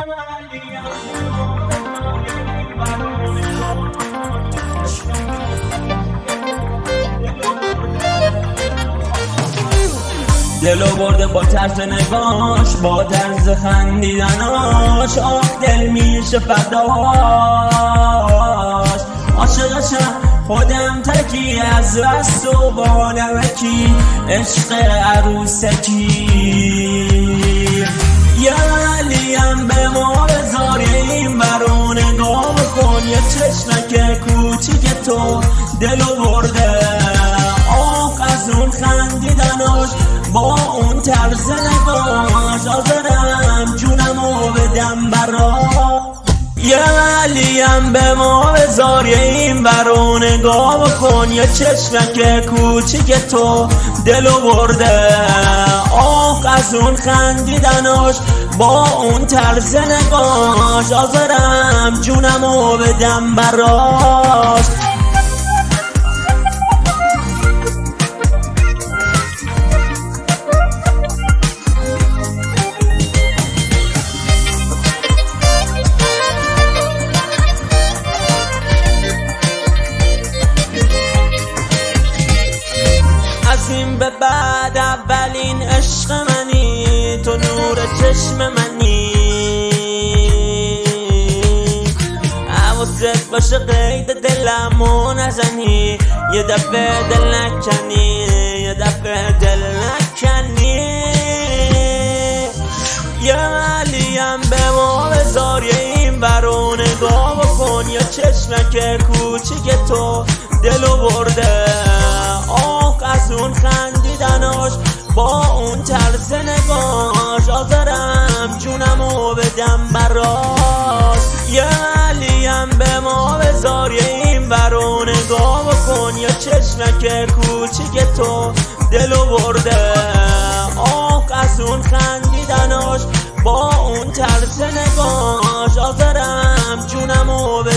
دلو برده با طرز نگاش، با طرز خندیدناش، آخ دل میشه فداش. عاشقشم خودم تکی، از رست و بانمکی، عشق عروسکی. یه علیم به ما بذار، این برو نگاه کن، یه چشمک کوچیک تو دلو برده. آخ از اون خندیدناش، با اون طرز نگاش، حاضرم جونمو بدم برا. یه علیم به ما بذار، این برو نگاه بکن، یه چشمک کوچیک تو دلو برده. آخ از اون خندیدناش، با اون طرز نگاش، حاضرم جونمو بدم براش. از این به بعد اولین عشق منی، تو نور چشم منی. حواست باشه قید دلمو نزنی، یه دفعه دل نکنی، یه دفعه دل نکنی. یه علیم به ما بذار، این برو نگاه بکن، یه چشمک کوچیک تو دلو برده. از اون خندیدناش، با اون طرز نگاش، حاضرم جونمو بدم براش. یه علیم به ما بذار، این برو نگاه بکن، یه چشمک کوچیک تو دلو برده. آخ از اون خندیدناش، با اون طرز نگاش، حاضرم جونمو بدم.